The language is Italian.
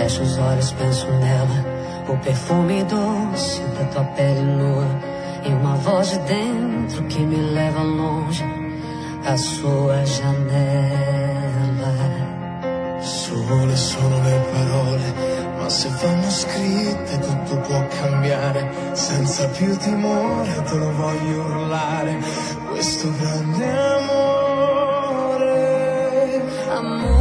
fecho os olhos, penso nela. O perfume doce da tua pele nua e uma voz de dentro que me leva longe da sua janela. Sole sono le parole, ma se vanno scritte tutto può cambiare. Senza più timore te lo voglio urlare, questo grande amore. Amore.